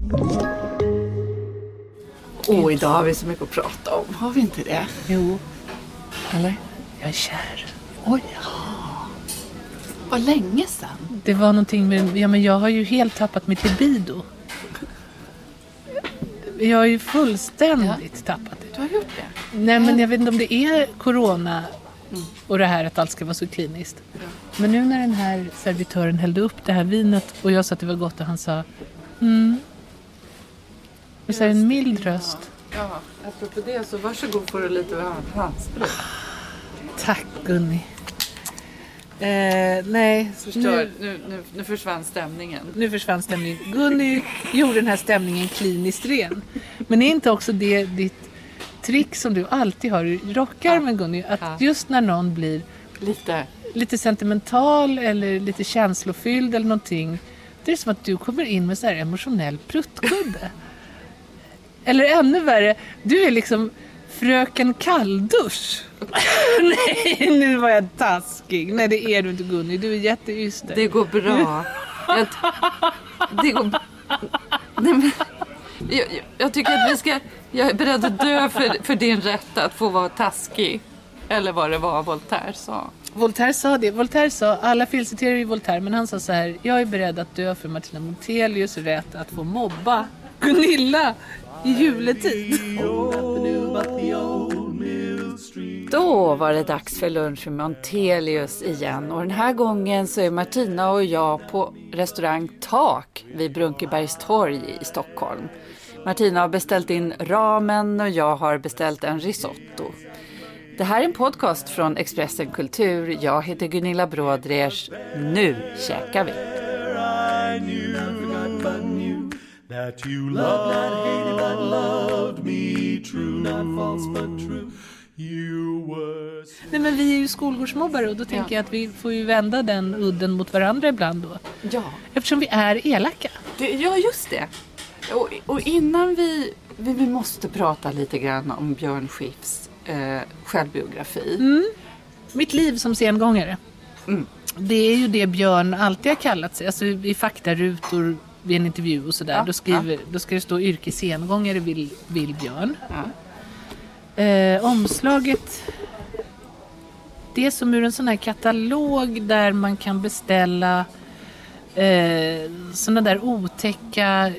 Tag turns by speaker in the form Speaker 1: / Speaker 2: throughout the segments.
Speaker 1: Idag har vi så mycket att prata om. Har vi inte det?
Speaker 2: Jo.
Speaker 1: Eller?
Speaker 2: Jag är kär.
Speaker 1: Oj, vad länge sedan.
Speaker 2: Det var någonting med... Ja, men jag har ju helt tappat mitt libido. Jag har ju fullständigt tappat det.
Speaker 1: Du har gjort det?
Speaker 2: Nej, men jag vet inte om det är corona och det här att allt ska vara så kliniskt. Men nu när den här servitören hällde upp det här vinet och jag sa att det var gott och han sa och så är en mild röst.
Speaker 1: Ja, apropå det så varsågod får du lite handsprit.
Speaker 2: Tack Gunni. Nej,
Speaker 1: Nu försvann stämningen.
Speaker 2: Nu försvann stämningen. Gunni gjorde den här stämningen kliniskt ren. Men är inte också det ditt trick som du alltid har i rockarmen, Gunni? Att just när någon blir lite sentimental eller lite känslofylld eller någonting, det är som att du kommer in med så här emotionell pruttgubbe. Eller ännu värre, du är liksom fröken kalldusch. Nej, nu var jag taskig. Nej, det är du inte, Gunni. Du är jätteyster.
Speaker 1: Det går bra. Det går... Nej, men... Jag tycker att vi ska... Jag är beredd att dö för din rätt att få vara taskig. Eller vad det var Voltaire sa.
Speaker 2: Voltaire sa det. Voltaire sa, alla felciterar ju Voltaire, men han sa så här: jag är beredd att dö för Martina Montelius rätt att få mobba Gunilla i juletid.
Speaker 1: Då var det dags för lunch med Montelius igen. Och den här gången så är Martina och jag på restaurang Tak vid Brunkebergstorg i Stockholm. Martina har beställt in ramen och jag har beställt en risotto. Det här är en podcast från Expressen Kultur. Jag heter Gunilla Brådrers. Nu käkar vi. That you loved, not hated, but loved me true, not false but true. You were...
Speaker 2: Nej, men vi är ju skolgårdsmobbare och då tänker jag att vi får ju vända den udden mot varandra ibland då.
Speaker 1: Ja.
Speaker 2: Eftersom vi är elaka.
Speaker 1: Ja, just det. Och innan vi måste prata lite grann om Björn Skifs självbiografi.
Speaker 2: Mitt liv som sengångare. Det är ju det Björn alltid har kallat sig. Alltså i faktarutor vid en intervju och sådär. Då ska det stå yrkessengångare vill Björn. Omslaget, det är som ur en sån här katalog där man kan beställa såna där otäcka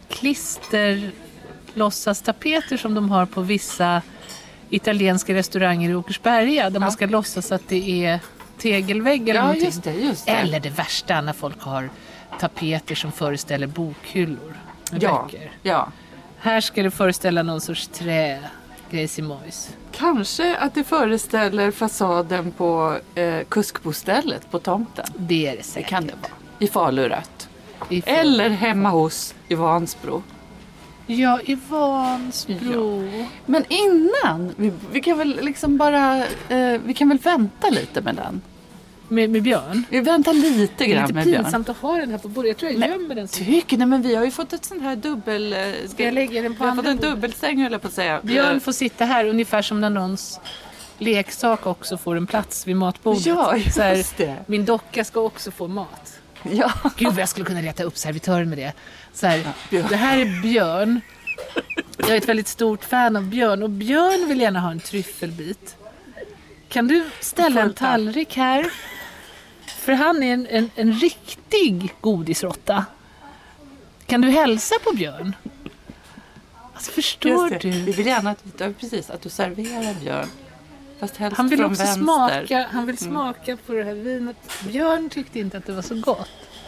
Speaker 2: klisterlåtsastapeter som de har på vissa italienska restauranger i Åkersberga, där man ska låtsas att det är tegelvägg eller någonting.
Speaker 1: Just det.
Speaker 2: Eller det värsta när folk har tapeter som föreställer bokhyllor med böcker.
Speaker 1: Ja.
Speaker 2: Här ska det föreställa någon sorts Grejsimojs.
Speaker 1: Kanske att det föreställer fasaden på kuskbostället på tomten.
Speaker 2: Det är det säkert.
Speaker 1: Det kan det vara. I Falurött. Eller hemma hos i Vansbro.
Speaker 2: Ja, i Vansbro.
Speaker 1: Ja. Men innan, vi kan väl liksom bara, vi kan väl vänta lite med den.
Speaker 2: Med Björn?
Speaker 1: Vi väntar lite grann med Björn.
Speaker 2: Det är lite pinsamt att ha den här på bordet. Jag tror jag gömmer den.
Speaker 1: Men vi har ju fått ett sånt här dubbel...
Speaker 2: Ska jag lägga den på
Speaker 1: andra? Vi har fått en dubbelsäng, höll jag på att säga.
Speaker 2: Björn får sitta här ungefär som när någons leksak också får en plats vid matbordet.
Speaker 1: Ja, just
Speaker 2: så här,
Speaker 1: det.
Speaker 2: Min docka ska också få mat.
Speaker 1: Ja.
Speaker 2: Gud, vad jag skulle kunna leta upp servitören med det. Så här, det här är Björn. Jag är ett väldigt stort fan av Björn. Och Björn vill gärna ha en tryffelbit. Kan du ställa en tallrik här? För han är en riktig godisrotta. Kan du hälsa på Björn? Alltså, förstår du?
Speaker 1: Vi vill gärna att du serverar Björn. Fast helst
Speaker 2: han vill
Speaker 1: från
Speaker 2: också
Speaker 1: vänster.
Speaker 2: Han vill smaka på det här vinet. Björn tyckte inte att det var så gott.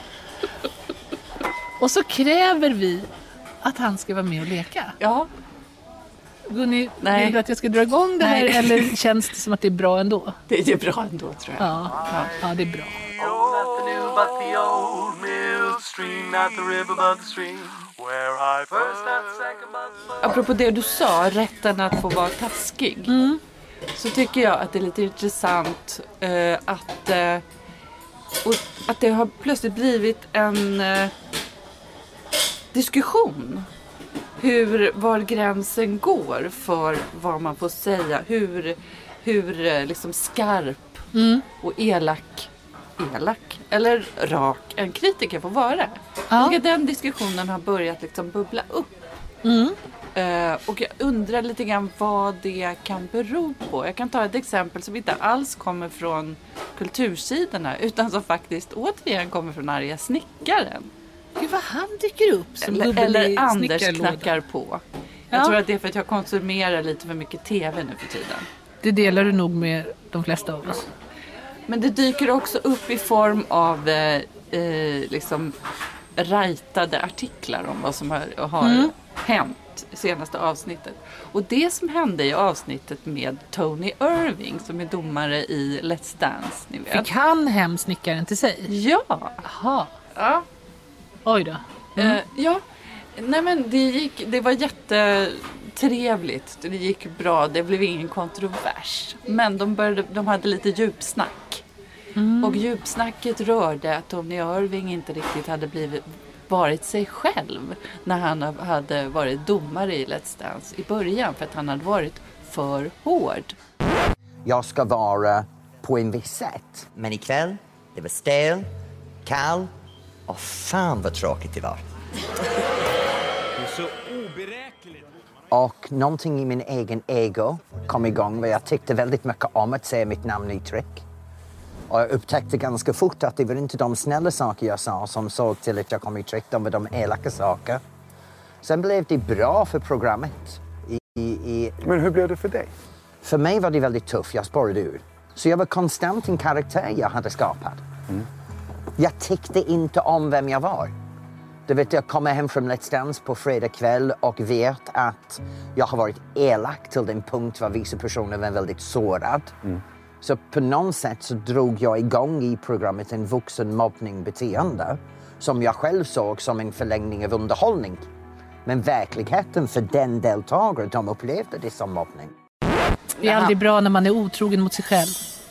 Speaker 2: Och så kräver vi att han ska vara med och leka.
Speaker 1: Ja.
Speaker 2: Gunni, vill du att jag ska dra igång det här? Eller känns det som att det är bra ändå?
Speaker 1: Det är bra ändå, tror jag.
Speaker 2: Ja, det är bra.
Speaker 1: Apropå det du sa, rätten att få vara taskig. Så tycker jag att det är lite intressant att det har plötsligt blivit en diskussion. Var gränsen går för vad man får säga. Hur liksom skarp och elak elak eller rak en kritiker får vara. Jag tycker den diskussionen har börjat liksom bubbla upp. Och jag undrar lite grann vad det kan bero på. Jag kan ta ett exempel som inte alls kommer från kultursidorna utan som faktiskt återigen kommer från arga snickaren.
Speaker 2: Gud vad han dyker upp som
Speaker 1: eller Anders knackar på. Jag tror att det är för att jag konsumerar lite för mycket tv nu för tiden.
Speaker 2: Det delar du nog med de flesta av oss.
Speaker 1: Men det dyker också upp i form av liksom rightade artiklar om vad som har hänt i senaste avsnittet. Och det som hände i avsnittet med Tony Irving som är domare i Let's Dance. Ni vet.
Speaker 2: Fick han hem snickaren till sig?
Speaker 1: Ja.
Speaker 2: Aha.
Speaker 1: Ja.
Speaker 2: Oj då.
Speaker 1: Ja. Nej men det var jättetrevligt. Det gick bra. Det blev ingen kontrovers. Men de hade lite djupsnack. Och djupsnacket rörde att Tony Irving inte riktigt hade varit sig själv när han hade varit domare i Let's Dance i början för att han hade varit för hård.
Speaker 3: Jag ska vara på en viss sätt.
Speaker 4: Men ikväll, det var stel, kall och fan vad tråkigt det var.
Speaker 5: Det är så oberäkneligt.
Speaker 3: Och någonting i min egen ego kom igång. Jag tyckte väldigt mycket om att säga mitt namn i trick. Och jag upptäckte ganska fort att det var inte de snälla saker jag sa som såg till att jag kom i trick. De var de elaka saker. Sen blev det bra för programmet.
Speaker 5: Men hur blev det för dig?
Speaker 3: För mig var det väldigt tufft. Jag spårade ur. Så jag var konstant en karaktär jag hade skapat. Jag tyckte inte om vem jag var. Du vet, jag kommer hem från Let's Dance på fredag kväll och vet att jag har varit elak till den punkt var vissa personer var väldigt sårad. Så på något sätt så drog jag igång i programmet en vuxen mobbningbeteende som jag själv såg som en förlängning av underhållning. Men verkligheten för den deltagare, de upplevde det som mobbning.
Speaker 2: Det är aldrig bra när man är otrogen mot sig själv.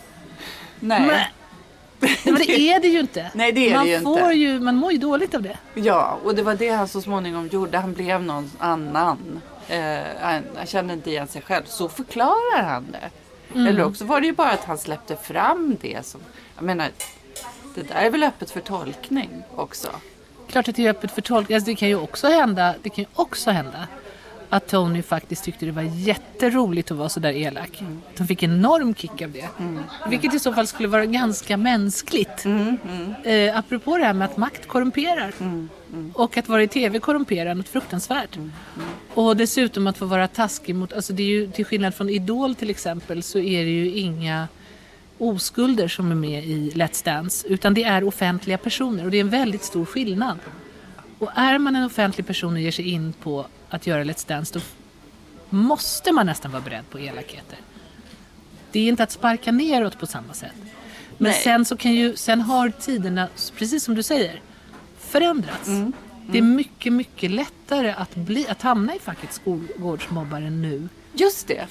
Speaker 1: Nej.
Speaker 2: Men det är det ju inte.
Speaker 1: Nej, det är det ju inte.
Speaker 2: Man mår ju dåligt av det.
Speaker 1: Ja, och det var det han så småningom gjorde. Han blev någon annan. Han kände inte igen sig själv. Så förklarar han det. Eller också var det ju bara att han släppte fram det som... Jag menar, det där är väl öppet för tolkning också.
Speaker 2: Klart att det är öppet för tolkning. Alltså, det kan ju också hända att Tony faktiskt tyckte det var jätteroligt att vara så där elak. De fick en enorm kick av det. Vilket i så fall skulle vara ganska mänskligt. Apropå det här med att makt korrumperar. Och att vara i tv korrumperar något fruktansvärt. Och dessutom att få vara taskig mot... Alltså det är ju, till skillnad från Idol till exempel, så är det ju inga oskulder som är med i Let's Dance. Utan det är offentliga personer. Och det är en väldigt stor skillnad. Och är man en offentlig person och ger sig in på att göra Let's Dance, då måste man nästan vara beredd på elakheter. Det är inte att sparka neråt på samma sätt. Men sen har tiderna, precis som du säger, förändrats. Det är mycket, mycket lättare att hamna i facket skolgårdsmobbare nu.
Speaker 1: Just det.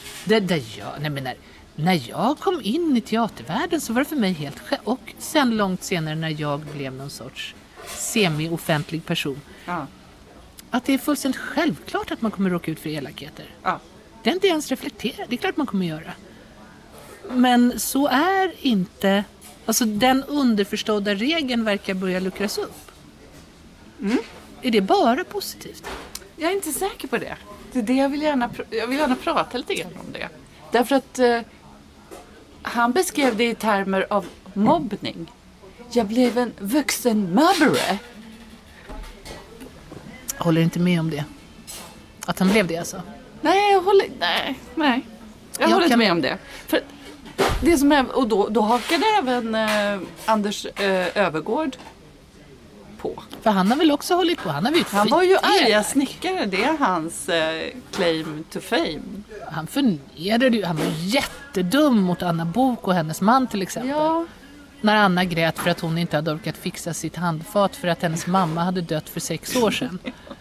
Speaker 2: När jag kom in i teatervärlden så var det för mig helt och sen långt senare när jag blev någon sorts semi-offentlig person. Att det är fullständigt självklart att man kommer råka ut för elakheter. Det är inte ens reflekterat. Det är klart man kommer göra. Men så är inte... Alltså den underförstådda regeln verkar börja luckras upp. Är det bara positivt?
Speaker 1: Jag är inte säker på det. Det är det jag vill gärna prata lite grann om det. Därför att han beskrev det i termer av mobbning. Jag blev en vuxen mobbare.
Speaker 2: Håller inte med om det. Att han blev det alltså?
Speaker 1: Nej, jag håller inte med om det. För det som är, och då hakade även Anders Övergård på.
Speaker 2: För han har väl också hållit på. Han
Speaker 1: var ju arga snickare. Det är hans claim to fame.
Speaker 2: Han förnedrade ju. Han var jättedum mot Anna Bok och hennes man till exempel. Ja. När Anna grät för att hon inte hade orkat fixa sitt handfat för att hennes mamma hade dött för 6 år sedan.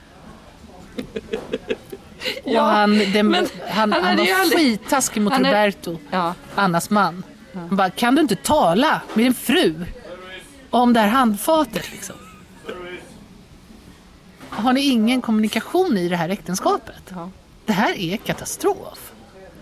Speaker 2: Och han var skittaskig mot Roberto, Annas man. Han bara, kan du inte tala med din fru om det här handfatet liksom? Har ni ingen kommunikation i det här äktenskapet? Ja. Det här är katastrof.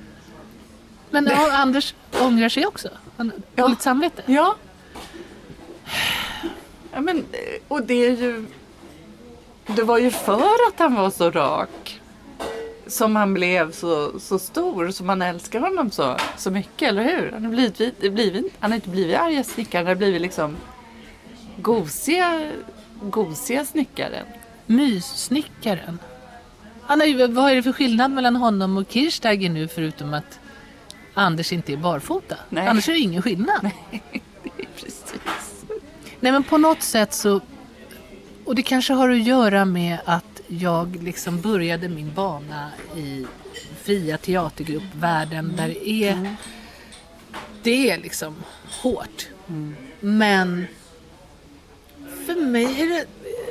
Speaker 2: Men Anders ångrar sig också. Han har lite samvete.
Speaker 1: Ja. Ja, men, och det är ju... Det var ju för att han var så rak som han blev så stor, som man älskar honom så mycket, eller hur? Han har inte blivit arga snickaren, han har blivit liksom gosiga snickaren.
Speaker 2: Myssnickaren. Vad är det för skillnad mellan honom och Kirchsteiger nu, förutom att Anders inte är barfota?
Speaker 1: Nej.
Speaker 2: Annars är det ingen skillnad.
Speaker 1: Nej, det är precis.
Speaker 2: Nej, men på något sätt så... Och det kanske har att göra med att jag liksom började min bana i fria teatergruppvärlden där det är liksom hårt. Men för mig är det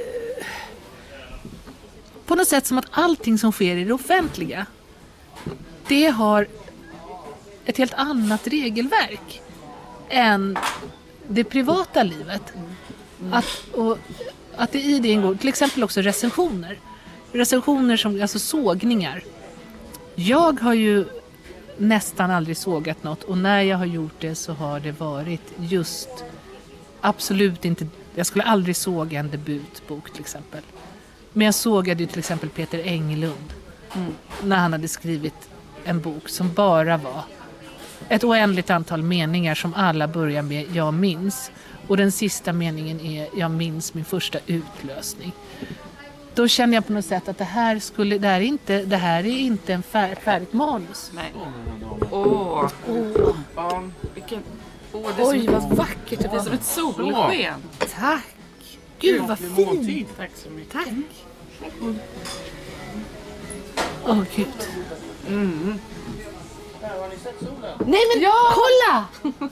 Speaker 2: på något sätt som att allting som sker i det offentliga, det har ett helt annat regelverk än det privata livet. Att det i det ingår till exempel också recensioner som, alltså sågningar. Jag har ju nästan aldrig sågat något, och när jag har gjort det så har det varit just absolut inte, jag skulle aldrig såga en debutbok till exempel. Men jag sågade ju till exempel Peter Englund när han hade skrivit en bok som bara var ett oändligt antal meningar som alla börjar med jag minns. Och den sista meningen är jag minns min första utlösning. Då känner jag på något sätt att det här är inte en färdigt manus.
Speaker 1: Nej. Oj, vad vackert. Det är som ett solsken.
Speaker 2: Tack. Gud, vad fint.
Speaker 1: Tack så mycket.
Speaker 2: Tack. Åh, Gud. Nej, men kolla!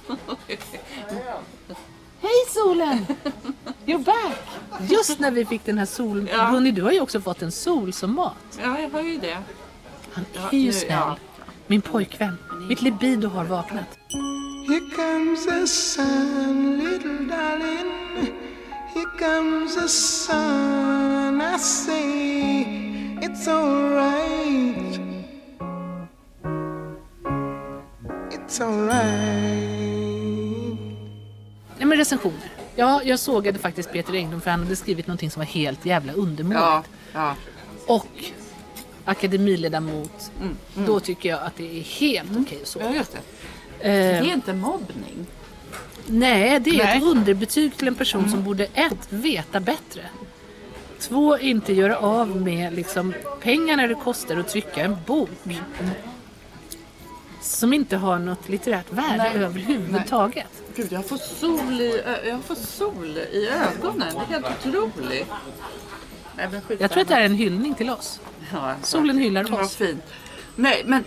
Speaker 2: Hej solen! You're back! Just när vi fick den här solen.
Speaker 1: Ja.
Speaker 2: Gunni, du har ju också fått en sol som mat.
Speaker 1: Ja, jag har ju det.
Speaker 2: Han är ju snäll.
Speaker 1: Ja.
Speaker 2: Min pojkvän. Mitt libido har vaknat.
Speaker 6: Here comes the sun, little darling. Here comes the sun. I say it's all right. It's all right.
Speaker 2: Nej, men recensioner. Ja, jag sågade faktiskt Peter Englund för han hade skrivit någonting som var helt jävla undermåligt.
Speaker 1: Ja.
Speaker 2: Och akademiledamot. Då tycker jag att det är helt okej att såga.
Speaker 1: Ja, just det. Det är inte mobbning.
Speaker 2: Nej, det är ett underbetyg till en person som borde 1. Veta bättre. 2. Inte göra av med liksom pengarna det kostar att trycka en bok. Som inte har något litterärt värde överhuvudtaget.
Speaker 1: Gud, jag får sol i ögonen. Det är helt otroligt.
Speaker 2: Jag tror att det är en hyllning till oss.
Speaker 1: Ja,
Speaker 2: Solen hyllar oss.
Speaker 1: Vad fint. Nej, men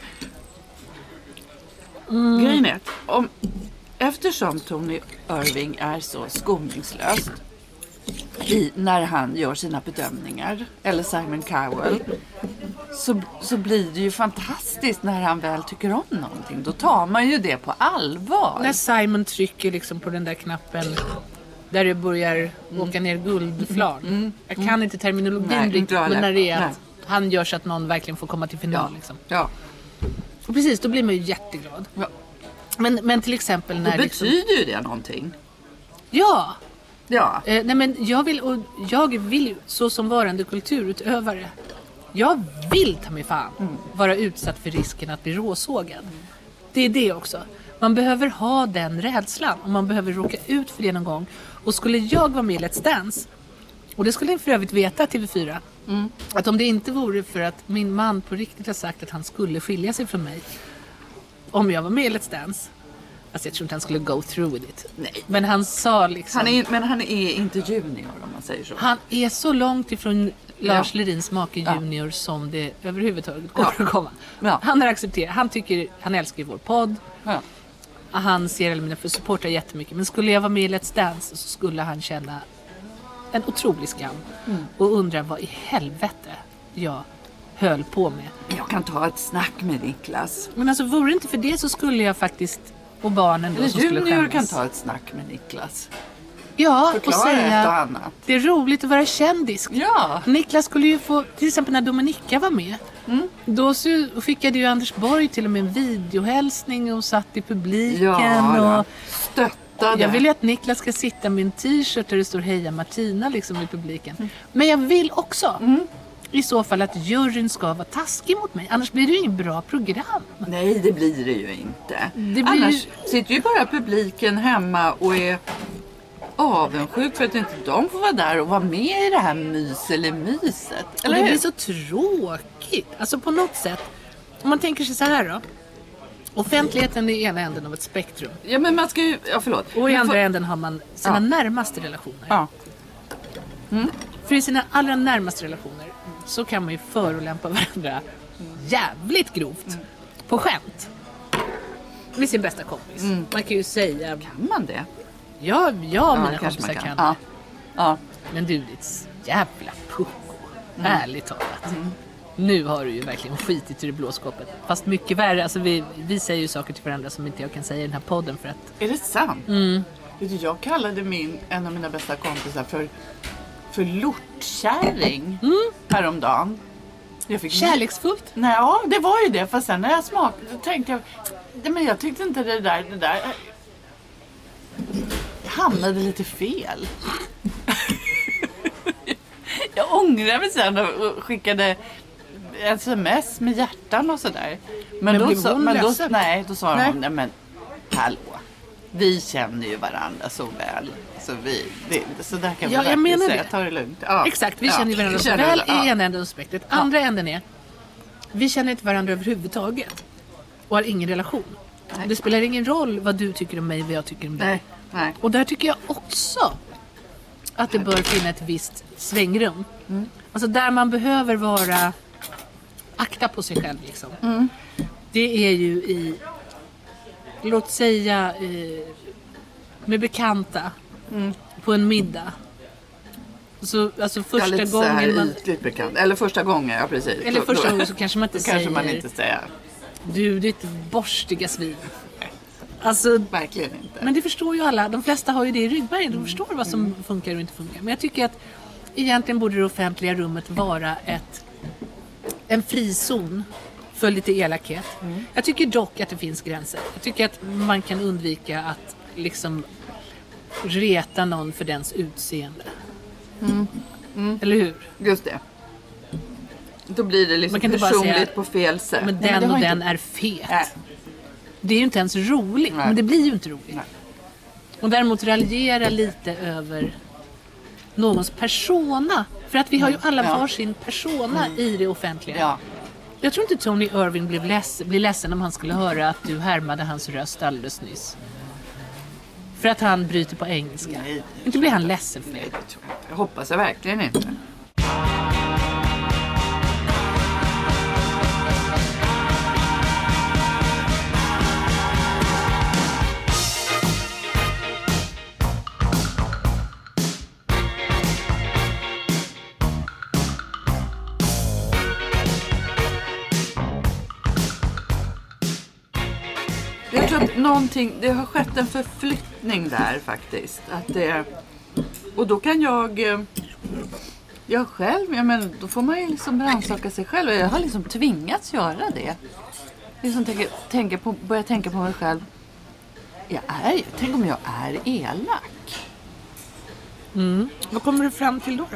Speaker 1: grejen är att eftersom Tony Irving är så skoningslös när han gör sina bedömningar, eller Simon Cowell, så blir det ju fantastiskt när han väl tycker om någonting. Då tar man ju det på allvar.
Speaker 2: När Simon trycker liksom på den där knappen där det börjar åka ner guldflarn. Jag kan inte terminologin riktigt, men när det är att han gör så att någon verkligen får komma till final. Liksom.
Speaker 1: Ja.
Speaker 2: Och precis, då blir man ju jätteglad.
Speaker 1: Ja.
Speaker 2: Men till exempel när...
Speaker 1: Då betyder ju det någonting.
Speaker 2: Ja.
Speaker 1: Ja.
Speaker 2: Nej, men jag vill ju, så som varande kulturutövare, jag vill ta mig fan vara utsatt för risken att bli råsågad. Det är det också. Man behöver ha den rädslan och man behöver råka ut för det någon gång. Och skulle jag vara med i Let's Dance, och det skulle jag för övrigt veta TV4, att om det inte vore för att min man på riktigt har sagt att han skulle skilja sig från mig om jag var med i Let's Dance. Alltså jag tror inte han skulle go through with it.
Speaker 1: Nej.
Speaker 2: Men han sa liksom...
Speaker 1: Men han är inte junior om man säger så.
Speaker 2: Han är så långt ifrån Lars Lerins make junior som det överhuvudtaget går att komma.
Speaker 1: Ja.
Speaker 2: Han har accepterat. Han älskar ju vår podd.
Speaker 1: Ja.
Speaker 2: Han ser mina för supportar jättemycket. Men skulle jag vara med i Let's Dance så skulle han känna en otrolig skam. Och undra vad i helvete jag höll på med.
Speaker 1: Jag kan ta ett snack med Niklas.
Speaker 2: Men alltså vore det inte för det så skulle jag faktiskt, och barnen då, som skulle
Speaker 1: Junior
Speaker 2: skämmas.
Speaker 1: kan ta ett snack med Niklas.
Speaker 2: Ja,
Speaker 1: Förklara
Speaker 2: och säga
Speaker 1: ett och annat.
Speaker 2: det är roligt att vara kändis.
Speaker 1: Ja.
Speaker 2: Niklas skulle ju få, till exempel när Dominika var med, då så skickade ju Anders Borg till och med en videohälsning och satt i publiken och
Speaker 1: Stöttade skrattade.
Speaker 2: Jag vill ju att Niklas ska sitta med en t-shirt där det står Heja Martina liksom i publiken. Men jag vill också i så fall att juryn ska vara taskig mot mig. Annars blir det ju inget bra program.
Speaker 1: Nej, det blir det ju inte.
Speaker 2: Det blir
Speaker 1: Annars sitter ju bara publiken hemma och är avundsjuk för att inte de får vara där och vara med i det här myset.
Speaker 2: Eller det blir så tråkigt. Alltså på något sätt. Om man tänker sig så här då. Offentligheten är ena änden av ett spektrum.
Speaker 1: Ja, men man ska ju... Ja, förlåt.
Speaker 2: Och i andra änden har man sina närmaste relationer.
Speaker 1: Ja.
Speaker 2: För i sina allra närmaste relationer så kan man ju förolämpa varandra jävligt grovt. På skämt. Med sin bästa kompis. Man kan ju säga...
Speaker 1: Kan man det?
Speaker 2: Ja, mina kompisar kan det.
Speaker 1: Ja.
Speaker 2: Men du, ditt jävla pucko. Ärligt talat. Nu har du ju verkligen skitit i det blå skåpet. Fast mycket värre. Alltså vi säger ju saker till varandra som inte jag kan säga i den här podden för att...
Speaker 1: Är det sant? Vet du, jag kallade en av mina bästa kompisar för lortkärring häromdagen.
Speaker 2: Kärleksfullt?
Speaker 1: Nej, ja, det var ju det. Fast sen när jag smakade så tänkte jag... Men jag tyckte inte det där hamnade lite fel. Jag ångrar mig sen och skickade sms med hjärtan och sådär. Men då sa hon, nej men hallå. Vi känner ju varandra så väl. Så där kan vi verkligen säga. Ta det lugnt. Ja.
Speaker 2: Exakt, vi känner varandra så väl i ena änden av spektret. Andra änden är, vi känner inte varandra överhuvudtaget. Och har ingen relation. Nej. Det spelar ingen roll vad du tycker om mig och vad jag tycker om dig.
Speaker 1: Nej.
Speaker 2: Och där tycker jag också att det bör finnas ett visst svängrum. Alltså där man behöver vara akta på sig själv liksom. Det är ju i, låt säga med bekanta på en middag. Så, alltså första gången man...
Speaker 1: bekant. Eller första gången, ja precis.
Speaker 2: Eller första gången så kanske man inte säger...
Speaker 1: Kanske man inte säger.
Speaker 2: Du, ditt borstiga svin. Alltså,
Speaker 1: verkligen inte.
Speaker 2: Men det förstår ju alla. De flesta har ju det i ryggmärgen. De förstår vad som funkar och inte funkar. Men jag tycker att egentligen borde det offentliga rummet vara en frizon för lite elakhet. Jag tycker dock att det finns gränser. Jag tycker att man kan undvika att liksom reta någon för dens utseende. Eller hur?
Speaker 1: Just det. Då blir det liksom personligt säga, på fel sätt.
Speaker 2: Men den och den är fet. Det är ju inte ens roligt. Men det blir ju inte roligt. Och däremot raljera lite över någons persona. För att vi har ju alla varsin persona i det offentliga.
Speaker 1: Ja.
Speaker 2: Jag tror inte Tony Irving blir ledsen om han skulle höra att du härmade hans röst alldeles nyss. För att han bryter på engelska. Nej. Inte blir han ledsen för det.
Speaker 1: Jag hoppas jag verkligen inte. Jag tror att det har skett en förflyttning där faktiskt. Och då kan jag själv, men då får man ju liksom rannsaka sig själv. Och jag har liksom tvingats göra det. Liksom börja tänka på mig själv. Tänk om jag är elak.
Speaker 2: Vad kommer du fram till då?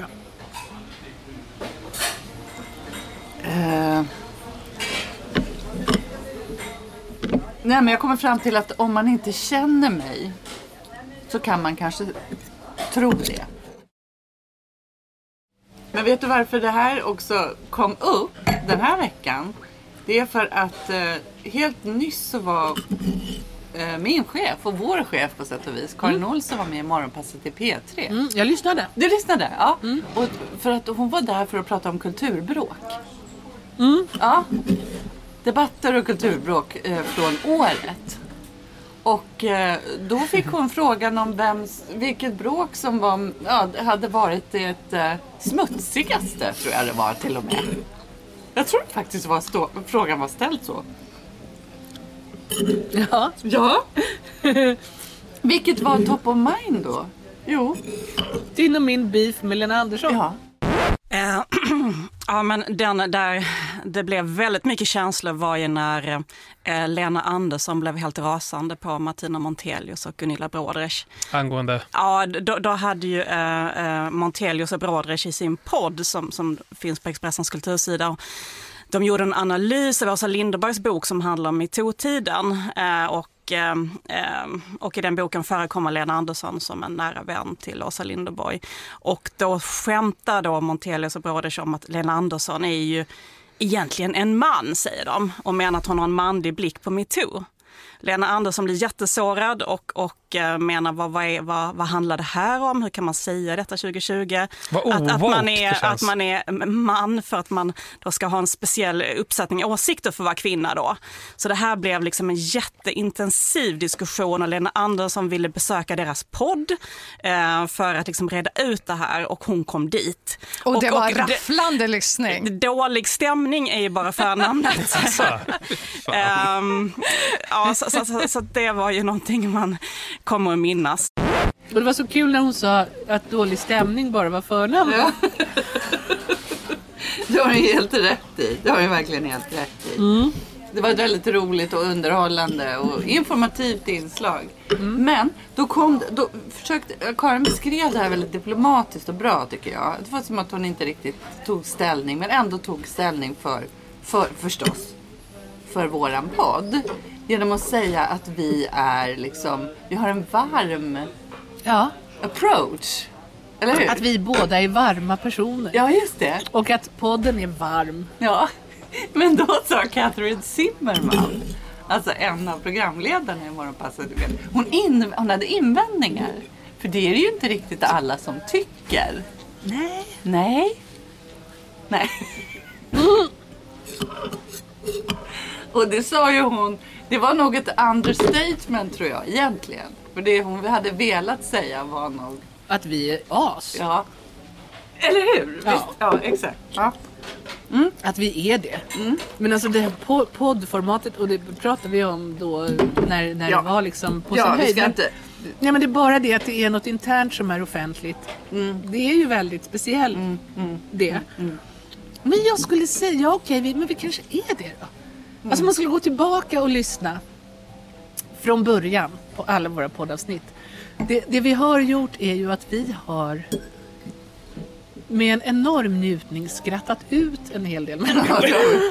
Speaker 1: Nej, men jag kommer fram till att om man inte känner mig så kan man kanske tro det. Men vet du varför det här också kom upp den här veckan? Det är för att helt nyss så var min chef och vår chef på sätt och vis, Karin Olsson, var med i Morgonpasset i P3.
Speaker 2: Jag lyssnade.
Speaker 1: Du lyssnade? Ja. Och för att hon var där för att prata om kulturbråk. Ja. Debatter och kulturbråk från året. Och då fick hon frågan om vilket bråk som hade varit det smutsigaste, tror jag det var till och med. Jag tror faktiskt frågan var ställd så.
Speaker 2: Ja.
Speaker 1: Ja. Vilket var top of mind då? Jo.
Speaker 2: Din och min beef med Lena Andersson.
Speaker 1: Ja.
Speaker 7: Ja, men den där det blev väldigt mycket känslor var ju när Lena Andersson blev helt rasande på Martina Montelius och Gunilla Brodrej.
Speaker 8: Angående?
Speaker 7: Ja, då hade ju Montelius och Brodrej i sin podd som finns på Expressens kultursida. De gjorde en analys av Åsa Linderborgs bok som handlar om MeToo-tiden och i den boken förekommer Lena Andersson som en nära vän till Åsa Linderborg. Och då skämtar då Montelius och Brodrej om att Lena Andersson är ju egentligen en man, säger de, och menar att hon har en manlig blick på MeToo. Lena Andersson blir jättesårad och menar vad handlar det här om? Hur kan man säga detta 2020? Att man är man för att man då ska ha en speciell uppsättning åsikter för att vara kvinna då. Så det här blev liksom en jätteintensiv diskussion och Lena Andersson ville besöka deras podd för att liksom reda ut det här och hon kom dit.
Speaker 9: Och det var rafflande lyssning.
Speaker 7: Dålig stämning är ju bara förnamnet. Så det var ju någonting man kommer att minnas.
Speaker 2: Och det var så kul när hon sa att dålig stämning bara var förnamn. Ja.
Speaker 1: Det har ni helt rätt i. Det har ni verkligen helt rätt i. Mm. Det var ett väldigt roligt och underhållande och informativt inslag. Mm. Men då försökte Karin beskrev det här väldigt diplomatiskt och bra, tycker jag. Det var som att hon inte riktigt tog ställning, men ändå tog ställning för våran podd. Genom att säga att vi har en varm approach. Eller hur?
Speaker 2: Att vi båda är varma personer.
Speaker 1: Ja, just det.
Speaker 2: Och att podden är varm.
Speaker 1: Ja, men då sa Catherine Zimmerman, alltså en av programledarna i Morgonpasset, hon hade invändningar. För det är ju inte riktigt alla som tycker. Nej. Och det sa ju hon, det var nog ett understatement tror jag egentligen. För det hon hade velat säga var nog
Speaker 2: att vi är as.
Speaker 1: Ja. Eller hur?
Speaker 2: Ja,
Speaker 1: visst? Ja, exakt. Ja.
Speaker 2: Mm. Att vi är det. Mm. Men alltså det här poddformatet, och det pratade vi om då när det var liksom på sin höjd. Nej, men det är bara det att det är något internt som är offentligt. Mm. Det är ju väldigt speciellt det. Mm. Men jag skulle säga, men vi kanske är det då. Alltså man skulle gå tillbaka och lyssna från början på alla våra poddavsnitt. Det vi har gjort är ju att vi har med en enorm njutning skrattat ut en hel del människor.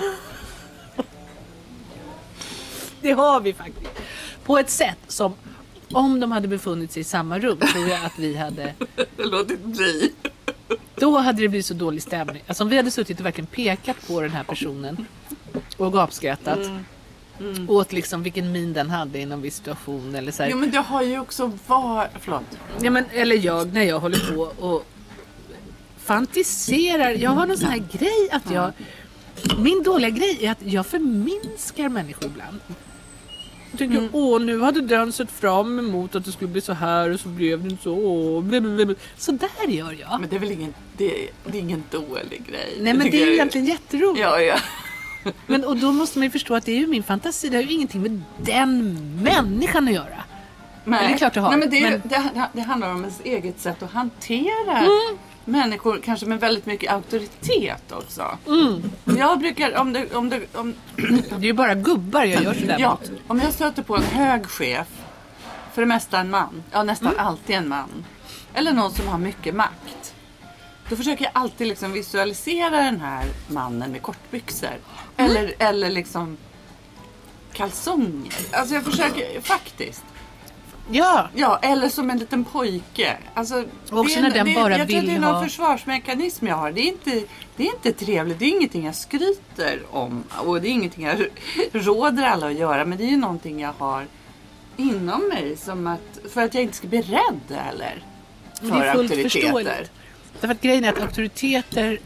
Speaker 2: Det har vi faktiskt. På ett sätt som, om de hade befunnit sig i samma rum, tror jag att vi hade
Speaker 1: låtit bli.
Speaker 2: Då hade det blivit så dålig stämning. Alltså om vi hade suttit och verkligen pekat på den här personen och gapskrattat åt liksom vilken min den hade i en viss situation eller så här.
Speaker 1: Jo, men det har ju också
Speaker 2: Ja, men eller när jag håller på och fantiserar. Jag har någon sån här grej att min dåliga grej är att jag förminskar människor ibland. Jag tänker, nu hade den sett fram emot att det skulle bli så här och så blev det inte så. Blablabla. Så där gör jag.
Speaker 1: Men det är väl det är ingen dålig grej.
Speaker 2: Nej, men det är ju egentligen jätteroligt.
Speaker 1: Ja.
Speaker 2: Men, och då måste man ju förstå att det är ju min fantasi. Det har ju ingenting med den människan att göra.
Speaker 1: Nej,
Speaker 2: det är klart det har.
Speaker 1: Nej, men det handlar om ens eget sätt att hantera människor, kanske med väldigt mycket auktoritet också. Jag brukar, om
Speaker 2: det är ju bara gubbar jag gör sådär mot.
Speaker 1: Om jag stöter på en hög chef, för det mesta en man, nästan alltid en man, eller någon som har mycket makt, då försöker jag alltid liksom visualisera den här mannen med kortbyxor. Eller liksom kalsonger. Alltså jag försöker faktiskt.
Speaker 2: Ja,
Speaker 1: eller som en liten pojke. Alltså,
Speaker 2: också när den bara
Speaker 1: jag
Speaker 2: vill
Speaker 1: tror det är någon försvarsmekanism jag har. Det är inte trevligt. Det är ingenting jag skryter om. Och det är ingenting jag råder alla att göra. Men det är ju någonting jag har inom mig. För att jag inte ska bli rädd eller för
Speaker 2: det är fullt
Speaker 1: auktoriteter.
Speaker 2: Förståeligt. Därför att grejen är att auktoriteter,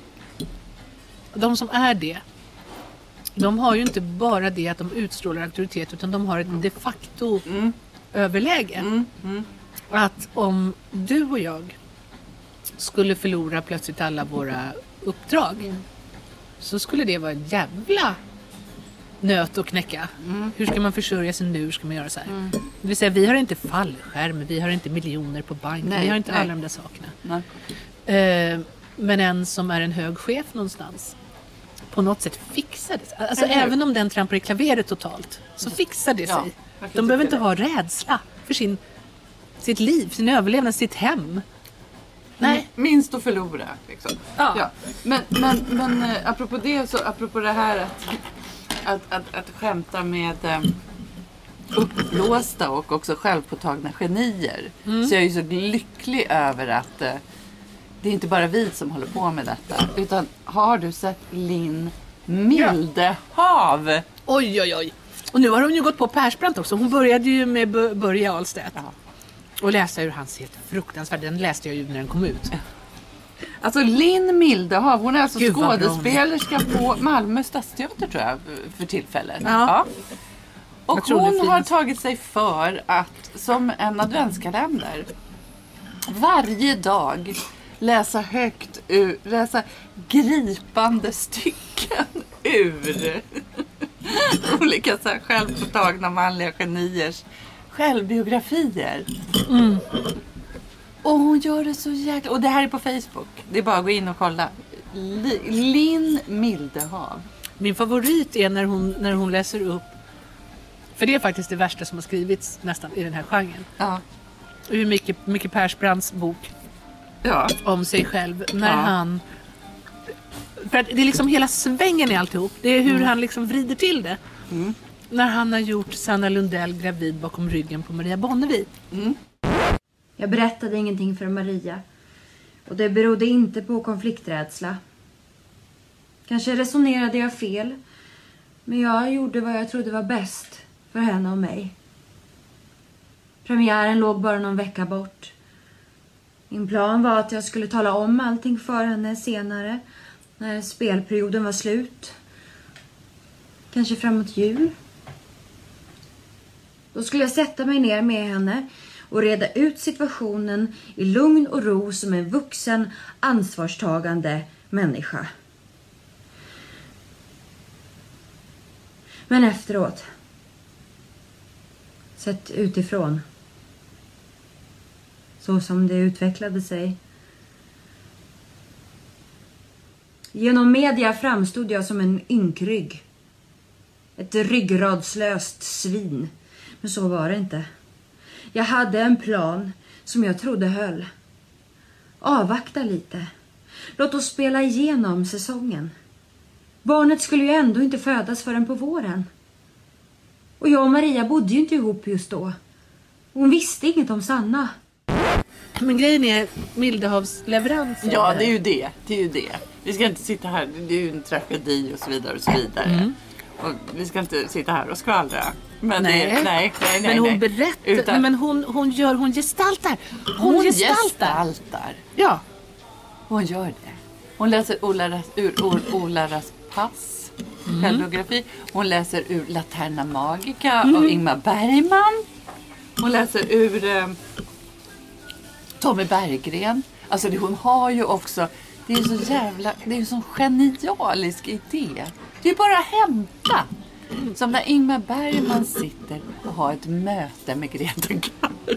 Speaker 2: de som är det, de har ju inte bara det att de utstrålar auktoritet, utan de har ett de facto överläge. Att om du och jag skulle förlora plötsligt alla våra uppdrag, så skulle det vara en jävla nöt att knäcka. Hur ska man försörja sig nu? Hur ska man göra så här? Det vill säga, vi har inte fallskärm, vi har inte miljoner på bank, vi har inte alla de där sakerna. Men en som är en hög chef någonstans på något sätt fixar det. Alltså även om den trampar i klaveret totalt så fixar det sig. De behöver inte ha rädsla för sitt liv, sin överlevnad, sitt hem. Nej.
Speaker 1: Minst att förlora. Liksom. Ja. Men apropå det, så apropå det här att skämta med uppblåsta och också självpåtagna genier. Så jag är ju så lycklig över att det är inte bara vi som håller på med detta. Utan har du sett Linn Mildehav?
Speaker 2: Oj. Och nu har hon ju gått på Persbrandt också. Hon började ju med Börje Ahlstedt. Ja. Och läsa ur hans helt fruktansvärd. Den läste jag ju när den kom ut.
Speaker 1: Alltså Linn Mildehav, hon är alltså skådespelerska på Malmö stadsteater tror jag för tillfället. Ja. Och hon har tagit sig för att som en adventskalender varje dag läsa gripande stycken ur olika så här självpåtagna manliga geniers självbiografier. Och hon gör det så jäkla... Och det här är på Facebook. Det är bara att gå in och kolla. Linn Mildehav.
Speaker 2: Min favorit är när hon läser upp... För det är faktiskt det värsta som har skrivits nästan i den här genren.
Speaker 1: Ja.
Speaker 2: Ur Micke Persbrandts bok.
Speaker 1: Ja.
Speaker 2: Om sig själv. När han... För att det är liksom hela svängen i alltihop. Det är hur han liksom vrider till det. När han har gjort Sanna Lundell gravid bakom ryggen på Maria Bonnevie.
Speaker 8: Jag berättade ingenting för Maria. Och det berodde inte på konflikträdsla. Kanske resonerade jag fel. Men jag gjorde vad jag trodde var bäst för henne och mig. Premiären låg bara någon vecka bort. Min plan var att jag skulle tala om allting för henne senare. När spelperioden var slut. Kanske framåt jul. Då skulle jag sätta mig ner med henne och reda ut situationen i lugn och ro som en vuxen, ansvarstagande människa. Men efteråt, sett utifrån, så som det utvecklade sig. Genom media framstod jag som en ynkrygg. Ett ryggradslöst svin. Men så var det inte. Jag hade en plan som jag trodde höll. Avvakta lite. Låt oss spela igenom säsongen. Barnet skulle ju ändå inte födas förrän på våren. Och jag och Maria bodde ju inte ihop just då. Hon visste inget om Sanna.
Speaker 2: Men grejen är Mildehavs leverans.
Speaker 1: Ja, det är ju det. Det är ju det. Vi ska inte sitta här. Det är ju en tragedi och så vidare och så vidare. Och vi ska inte sitta här och skvallra. Men nej.
Speaker 2: Men hon berättar. Men hon gestaltar. Hon
Speaker 1: gestaltar.
Speaker 2: Ja.
Speaker 1: Hon gör det. Hon läser ur Ola Raspass självbiografi. Hon läser ur Laterna Magica av Ingmar Bergman. Hon läser ur Tommy Berggren. Alltså hon har ju också... Det är så jävla... Det är ju sån genialisk idé. Det är bara att hämta. Som när Ingmar Bergman sitter och har ett möte med Greta Garbo.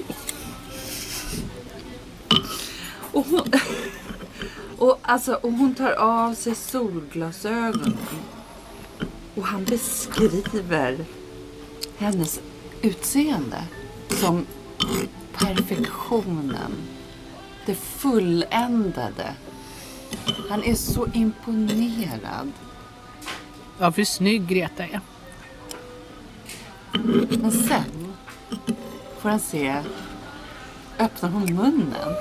Speaker 1: Och hon tar av sig solglasögonen. Och han beskriver hennes utseende som perfektionen. Det fulländade. Han är så imponerad.
Speaker 2: Ja, för snygg Greta är.
Speaker 1: Men sen får han se, öppnar hon munnen.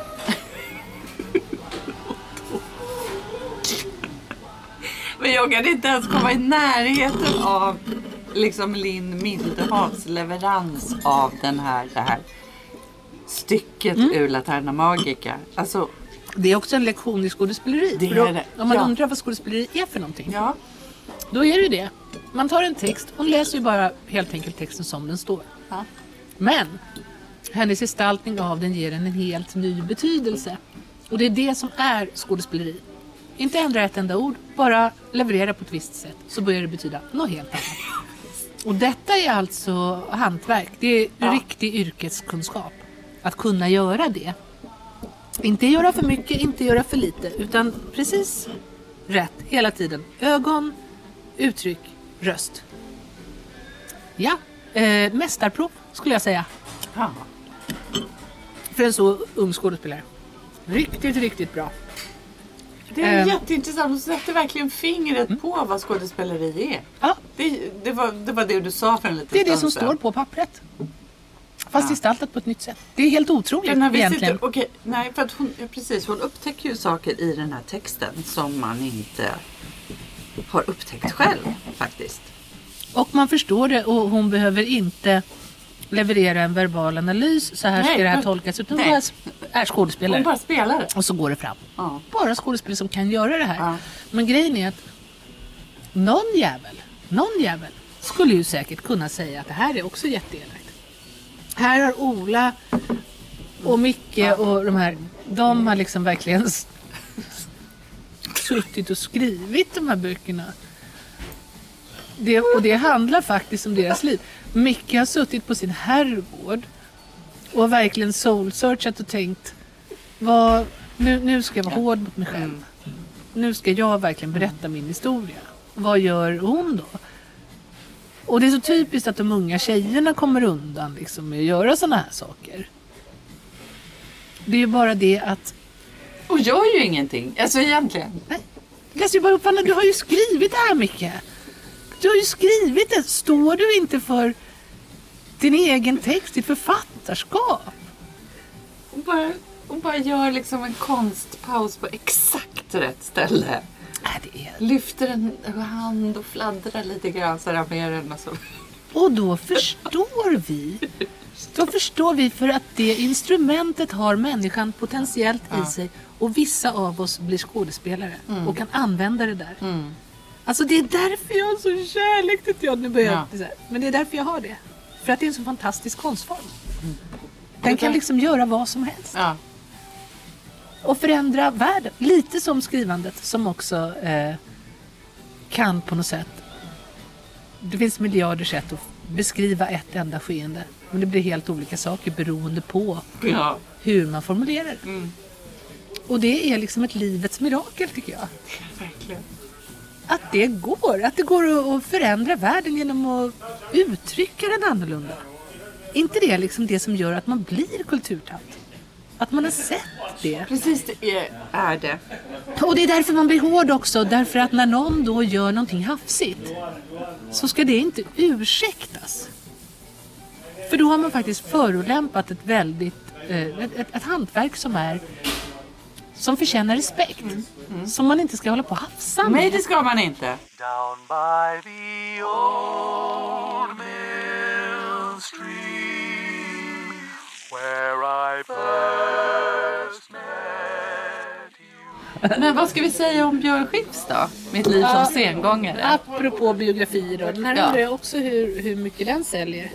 Speaker 1: Men jag kan inte ens komma i närheten av liksom Linn Mildehavs leverans av det här stycket ur Laterna Magica. Alltså,
Speaker 2: det är också en lektion i skådespeleri.
Speaker 1: Det är det.
Speaker 2: Om man undrar vad skådespeleri är för någonting.
Speaker 1: Ja.
Speaker 2: Då är det ju det. Man tar en text och läser ju bara helt enkelt texten som den står.
Speaker 1: Ja.
Speaker 2: Men hennes gestaltning av den ger en helt ny betydelse. Och det är det som är skådespeleri. Inte ändra ett enda ord, bara leverera på ett visst sätt. Så börjar det betyda något helt annat. Och detta är alltså hantverk. Det är riktig yrkeskunskap. Att kunna göra det. Inte göra för mycket, inte göra för lite, utan precis rätt hela tiden. Ögon, uttryck, röst. Ja, mästarprov skulle jag säga.
Speaker 1: Ja.
Speaker 2: För en så ung skådespelare. Riktigt, riktigt bra.
Speaker 1: Det är jätteintressant. Du sätter verkligen fingret på vad skådespeleri är.
Speaker 2: Ja.
Speaker 1: Det var det du sa för en liten
Speaker 2: stund. Det är det som
Speaker 1: sedan.
Speaker 2: står på pappret. Fast gestaltat på ett nytt sätt. Det är helt otroligt egentligen.
Speaker 1: Nej, för att hon upptäcker ju saker i den här texten som man inte har upptäckt själv faktiskt.
Speaker 2: Och man förstår det och hon behöver inte leverera en verbal analys. Så här ska det här tolkas. Utan hon bara är skådespelare.
Speaker 1: Hon bara spelar det.
Speaker 2: Och så går det fram.
Speaker 1: Ja.
Speaker 2: Bara skådespelare som kan göra det här.
Speaker 1: Ja.
Speaker 2: Men grejen är att någon jävel skulle ju säkert kunna säga att det här är också jätteelakt. Här har Ola och Micke och de har liksom verkligen suttit och skrivit de här böckerna. Och det handlar faktiskt om deras liv. Micke har suttit på sin herrgård och verkligen soul-searchat och tänkt nu ska jag vara hård mot mig själv. Nu ska jag verkligen berätta min historia. Vad gör hon då? Och det är så typiskt att de unga tjejerna kommer undan liksom, med att göra såna här saker. Det är ju bara det att...
Speaker 1: Och gör ju ingenting. Alltså egentligen.
Speaker 2: Nej. Läs ju bara upp, du har ju skrivit det här, Micke. Du har ju skrivit det. Står du inte för din egen text, ditt författarskap?
Speaker 1: Och bara gör liksom en konstpaus på exakt rätt ställe. Lyfter en hand och fladdrar lite grann så här med den.
Speaker 2: Och då förstår vi för att det instrumentet har människan potentiellt i sig. Och vissa av oss blir skådespelare och kan använda det där. Alltså det är därför jag har så kärlek till teater. Men det är därför jag har det. För att det är en så fantastisk konstform. Den kan liksom göra vad som helst.
Speaker 1: Ja.
Speaker 2: Och förändra världen. Lite som skrivandet som också kan på något sätt. Det finns miljarder sätt att beskriva ett enda skeende. Men det blir helt olika saker beroende på hur man formulerar det. Och det är liksom ett livets mirakel tycker jag.
Speaker 1: Verkligen.
Speaker 2: Att det går att förändra världen genom att uttrycka den annorlunda. Inte det liksom det som gör att man blir kulturtant. Att man har sett det.
Speaker 1: Precis, det är det.
Speaker 2: Och det är därför man blir hård också. Därför att när någon då gör någonting hafsigt så ska det inte ursäktas. För då har man faktiskt förolämpat ett väldigt ett hantverk som förtjänar respekt. Som man inte ska hålla på och hafsa med.
Speaker 1: Nej, det ska man inte.
Speaker 6: Down by the old mill stream where I first met you.
Speaker 1: Men vad ska vi säga om Björn Skifs då? Mitt liv som sengångare.
Speaker 2: Apropå biografier då. Den här undrar jag också hur mycket den säljer.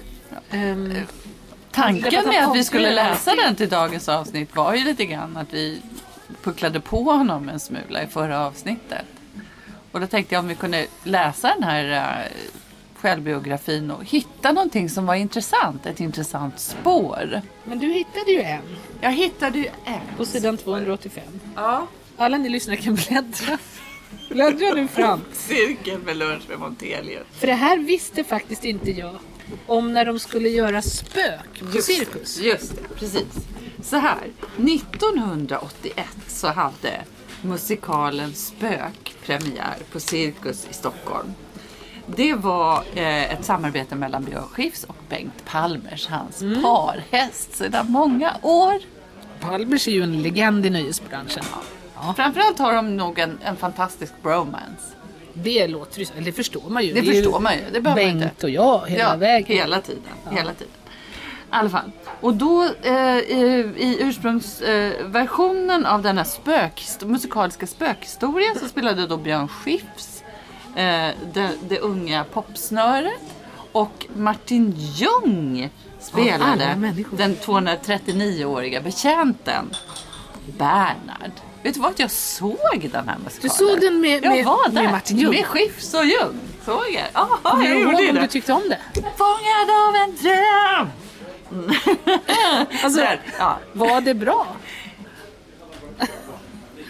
Speaker 1: Tanken med att vi skulle läsa den till dagens avsnitt var ju lite grann att vi pucklade på honom en smula i förra avsnittet. Och då tänkte jag om vi kunde läsa den här självbiografin och hitta någonting som var intressant. Ett intressant spår.
Speaker 2: Men du hittade ju en.
Speaker 1: Jag hittade ju en.
Speaker 2: På sidan 285.
Speaker 1: Ja.
Speaker 2: Alla ni lyssnare kan bläddra. Bläddra nu fram.
Speaker 1: Cirkeln med lunch med Montelius.
Speaker 2: För det här visste faktiskt inte jag. Om när de skulle göra spök på cirkus.
Speaker 1: Just det, precis. Så här, 1981 så hade musikalen Spök premiär på Cirkus i Stockholm. Det var ett samarbete mellan Björn Skifs och Bengt Palmers, hans parhäst sedan många år.
Speaker 2: Palmers är ju en legend i nöjesbranschen.
Speaker 1: Ja. Framförallt har de nog en fantastisk bromance.
Speaker 2: Det låter ju, eller det förstår man ju.
Speaker 1: Det förstår man ju. Det behöver
Speaker 2: Bengt
Speaker 1: man inte.
Speaker 2: och jag hela vägen.
Speaker 1: Hela tiden. I alla fall. Och då i ursprungsversionen av denna musikaliska spökhistoria så spelade då Björn Skifs det unga popsnöret och Martin Ljung spelade den 239-åriga betjänten Bernhard. Vet du vad, jag såg den här musikalen.
Speaker 2: Du såg den med Martin Ljung?
Speaker 1: Med Skifs och Ljung. Såg jag?
Speaker 2: Kommer du ihåg om du tyckte om det?
Speaker 1: Fångad av en dröm.
Speaker 2: Alltså, var det bra?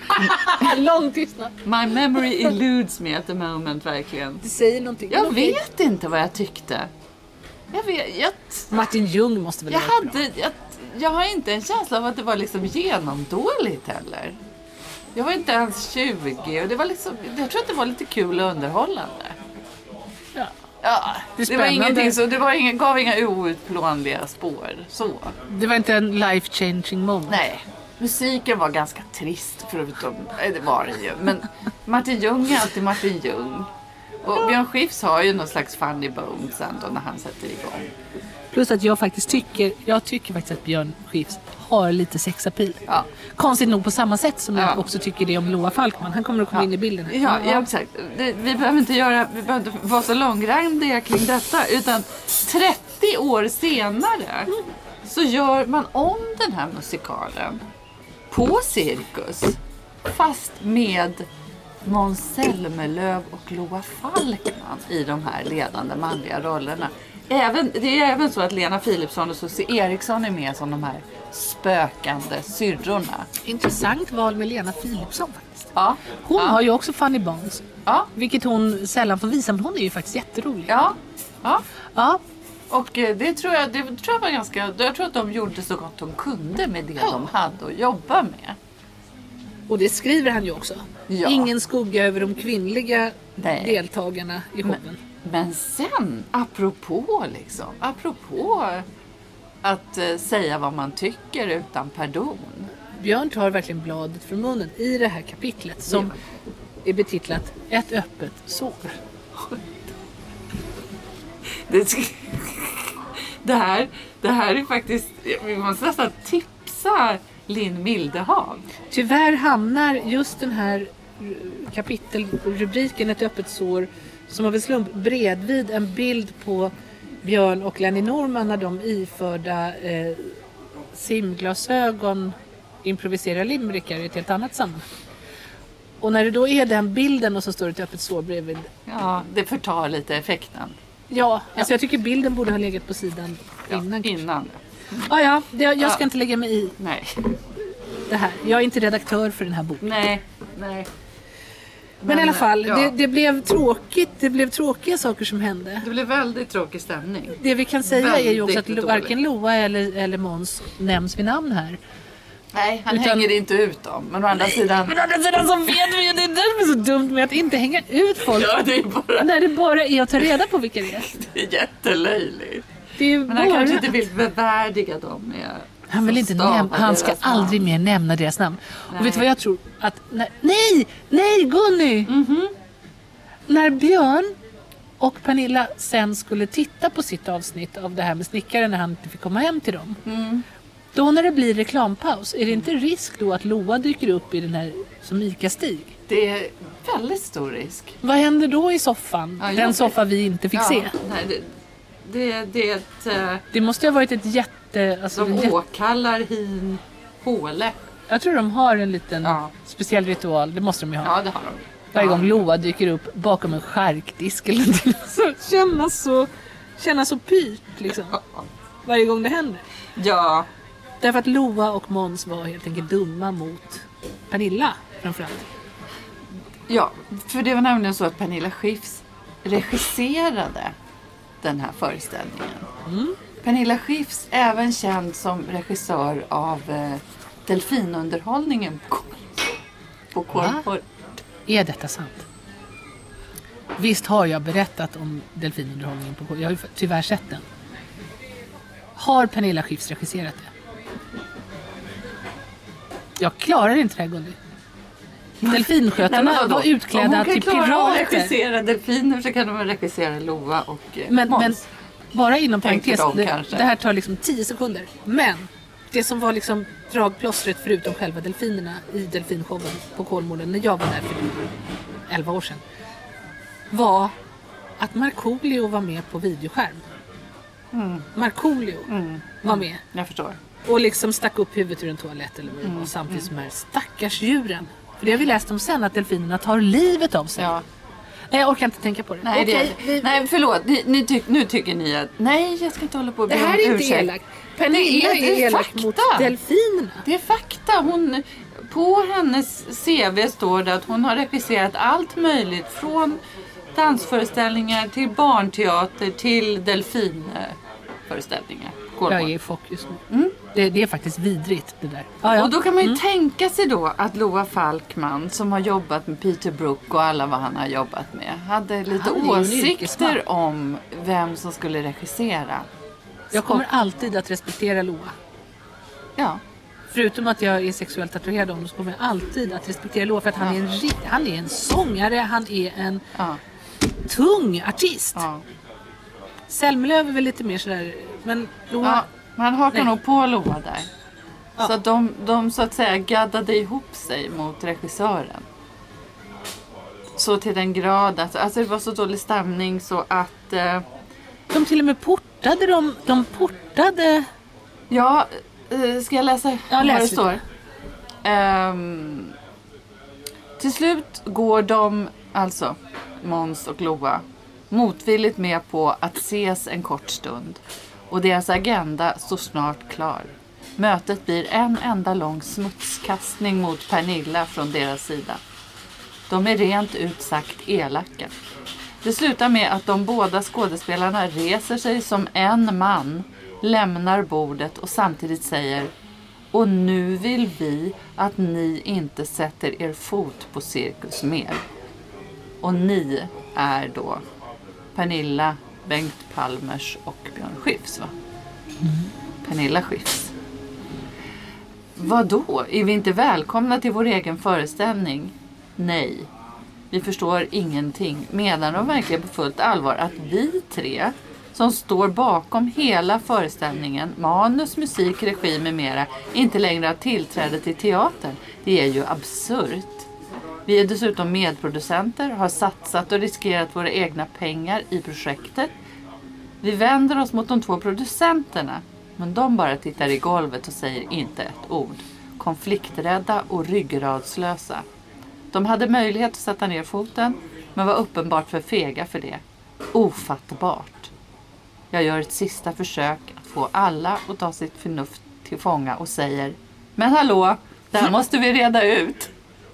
Speaker 2: Lång tystnad.
Speaker 1: My memory eludes me at the moment, verkligen.
Speaker 2: Det säger någonting.
Speaker 1: Jag vet inte vad jag tyckte.
Speaker 2: Martin Ljung måste väl
Speaker 1: jag har inte en känsla av att det var liksom genomdåligt heller. Jag var inte ens 20 och det var liksom, jag tror att det var lite kul och underhållande. Ja, det var ingenting så, gav inga outplånliga spår så.
Speaker 2: Det var inte en life-changing moment.
Speaker 1: Nej, musiken var ganska trist förutom, det var det ju. Men Martin Ljung är alltid Martin Ljung. Och Björn Skifs har ju någon slags funny bones ändå när han sätter igång.
Speaker 2: Plus att jag tycker faktiskt att Björn Skifs har lite sexapil. Ja. Konstigt nog på samma sätt som jag också tycker det om Loa Falkman. Han kommer att komma in i bilden här.
Speaker 1: Ja, exakt. Vi behöver inte vara så långrandiga kring detta. Utan 30 år senare så gör man om den här musikalen på Cirkus. Fast med Måns Zelmerlöw och Loa Falkman i de här ledande manliga rollerna. Det är även så att Lena Philipsson och Susie Eriksson är med som de här spökande syrrorna.
Speaker 2: Intressant val med Lena Philipsson faktiskt.
Speaker 1: Ja.
Speaker 2: Hon har ju också funny bones. Ja. Vilket hon sällan får visa, men hon är ju faktiskt jätterolig.
Speaker 1: Ja. Och det tror jag var ganska... Jag tror att de gjorde så gott de kunde med det de hade att jobba med.
Speaker 2: Och det skriver han ju också. Ja. Ingen skugga över de kvinnliga deltagarna i showen.
Speaker 1: Men sen, apropå att säga vad man tycker utan pardon.
Speaker 2: Björn tar verkligen bladet från munnen i det här kapitlet som är betitlat Ett öppet sår.
Speaker 1: Det här är faktiskt, vi måste nästan tipsa Linn Mildehav.
Speaker 2: Tyvärr hamnar just den här kapitelrubriken Ett öppet sår som av en slump bredvid en bild på Björn och Lenny Norman när de iförda simglasögon improviserar limerickar i ett helt annat sammanhang. Och när det då är den bilden och så står det ett öppet sår bredvid.
Speaker 1: Ja, det förtar lite effekten.
Speaker 2: Ja, alltså jag tycker bilden borde ha legat på sidan innan. Jag ska inte lägga mig i det här. Jag är inte redaktör för den här boken.
Speaker 1: Nej.
Speaker 2: Men i alla fall, det blev tråkigt. Det blev tråkiga saker som hände.
Speaker 1: Det blev väldigt tråkig stämning.
Speaker 2: Det vi kan säga är ju också att varken Loa eller Måns nämns vid namn här.
Speaker 1: Nej, han hänger inte ut dem. Men å andra sidan
Speaker 2: så vet vi ju, det är därför så dumt med att inte hänga ut folk.
Speaker 1: Ja, det är bara...
Speaker 2: När det bara är att ta reda på vilka det är.
Speaker 1: Det är jättelöjligt.
Speaker 2: Men
Speaker 1: han kanske inte vill bevärdiga dem med...
Speaker 2: Han vill inte han ska aldrig mer nämna deras namn. Nej. Och vet du vad jag tror? Nej Gunny! När Björn och Pernilla sen skulle titta på sitt avsnitt av det här med snickaren när han inte fick komma hem till dem. Då när det blir reklampaus, är det inte risk då att Loa dyker upp i den här som Ica-stig?
Speaker 1: Det är väldigt stor risk.
Speaker 2: Vad händer då i soffan? Ja, den soffa vi inte fick se.
Speaker 1: Nej,
Speaker 2: det måste ha varit ett jätte... Alltså
Speaker 1: de åkallar hin håle.
Speaker 2: Jag tror de har en liten speciell ritual. Det måste de ju ha.
Speaker 1: Ja, det har de.
Speaker 2: Varje gång Loa dyker upp bakom en skärkdisk eller någonting. Så kännas så pyrt liksom. Varje gång det händer.
Speaker 1: Ja.
Speaker 2: Därför att Loa och Måns var helt enkelt dumma mot Pernilla framförallt.
Speaker 1: Ja, för det var nämligen så att Pernilla Skifs regisserade den här föreställningen. Pernilla Skifs, även känd som regissör av delfinunderhållningen på Korpor.
Speaker 2: Är detta sant? Visst har jag berättat om delfinunderhållningen på Korpor. Jag har ju tyvärr sett den. Har Pernilla Skifs regisserat det? Jag klarar inte det här, Gunny. Delfinskötarna var utklädda till pirater. Om hon kan klara att
Speaker 1: regissera delfiner så kan de regissera Loa och
Speaker 2: men bara inom parentes, det här tar liksom 10 sekunder. Men det som var liksom dragplåstret förutom själva delfinerna i delfinshowen på Kolmården när jag var där för 11 år sedan var att Markoolio var med på videoskärm. Markoolio var med.
Speaker 1: Jag förstår.
Speaker 2: Och liksom stack upp huvudet ur en toalett eller vad det var, samtidigt som här stackars djuren. För det har vi läst om sen, att delfinerna tar livet av sig. Ja. Nej, jag orkar inte tänka på det.
Speaker 1: Nej, förlåt. Nu tycker ni att... Nej, jag ska inte hålla på och
Speaker 2: det här är inte elakt. Pernilla är elakt mot delfinerna.
Speaker 1: Det är fakta. på hennes CV står det att hon har regisserat allt möjligt. Från dansföreställningar till barnteater till delfinföreställningar.
Speaker 2: Jag är i chock just nu. Det är faktiskt vidrigt det där.
Speaker 1: Och då kan man ju tänka sig då att Loa Falkman, som har jobbat med Peter Brook och alla vad han har jobbat med, hade lite åsikter om vem som skulle regissera.
Speaker 2: Jag kommer alltid att respektera Loa.
Speaker 1: Ja.
Speaker 2: Förutom att jag är sexuellt attraherad av honom så kommer jag alltid att respektera Loa för att han är en sångare, han är en tung artist. Ja. Selmelöv är väl lite mer sådär, men Loa...
Speaker 1: Ja, man hakar nog på Loa där. Ja. Så att de så att säga gaddade ihop sig mot regissören. Så till den grad att alltså det var så dålig stämning så att...
Speaker 2: De till och med portade de portade...
Speaker 1: Ja, ska jag läsa vad det står? Till slut går de, alltså Måns och Loa, motvilligt med på att ses en kort stund. Och deras agenda står snart klar. Mötet blir en enda lång smutskastning mot Pernilla från deras sida. De är rent ut sagt elaka. Det slutar med att de båda skådespelarna reser sig som en man, lämnar bordet och samtidigt säger: och nu vill vi att ni inte sätter er fot på cirkus mer. Och ni är då Pernilla, Bengt Palmers och Björn Skifs, va? Pernilla Skifs. Vadå? Är vi inte välkomna till vår egen föreställning? Nej. Vi förstår ingenting. Menar de verkligen på fullt allvar att vi tre som står bakom hela föreställningen, manus, musik, regi med mera, inte längre har tillträde till teatern? Det är ju absurt. Vi är dessutom medproducenter, har satsat och riskerat våra egna pengar i projektet. Vi vänder oss mot de två producenterna, men de bara tittar i golvet och säger inte ett ord. Konflikträdda och ryggradslösa. De hade möjlighet att sätta ner foten, men var uppenbart för fega för det. Ofattbart. Jag gör ett sista försök att få alla att ta sitt förnuft till fånga och säger: men hallå, det här måste vi reda ut.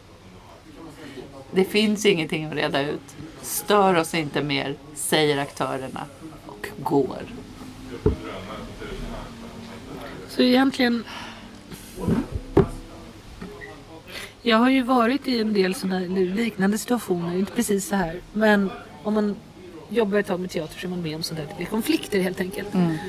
Speaker 1: Det finns ingenting att reda ut. Stör oss inte mer, säger aktörerna och går.
Speaker 2: Så egentligen... Jag har ju varit i en del sådana liknande situationer, inte precis så här. Men om man jobbar ett tag med teater så är man med om sådär. Det är konflikter helt enkelt.